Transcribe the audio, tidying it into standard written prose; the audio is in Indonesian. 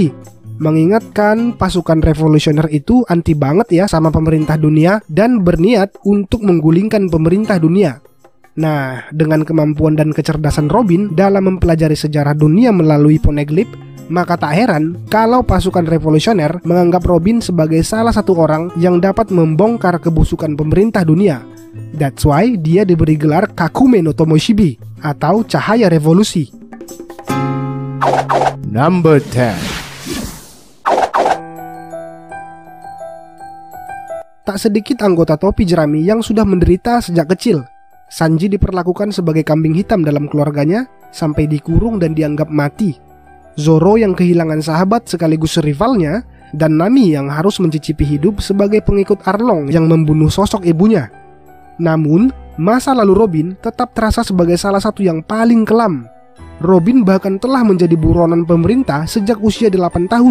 revolusi, mengingatkan pasukan revolusioner itu anti banget ya sama pemerintah dunia dan berniat untuk menggulingkan pemerintah dunia. Nah, dengan kemampuan dan kecerdasan Robin dalam mempelajari sejarah dunia melalui Poneglyph, maka tak heran kalau pasukan revolusioner menganggap Robin sebagai salah satu orang yang dapat membongkar kebusukan pemerintah dunia. That's why dia diberi gelar Kakume no Tomoshibi atau cahaya revolusi. Number 10. Tak sedikit anggota topi jerami yang sudah menderita sejak kecil. Sanji diperlakukan sebagai kambing hitam dalam keluarganya sampai dikurung dan dianggap mati. Zoro yang kehilangan sahabat sekaligus rivalnya, dan Nami yang harus mencicipi hidup sebagai pengikut Arlong yang membunuh sosok ibunya. Namun, masa lalu Robin tetap terasa sebagai salah satu yang paling kelam. Robin bahkan telah menjadi buronan pemerintah sejak usia 8 tahun.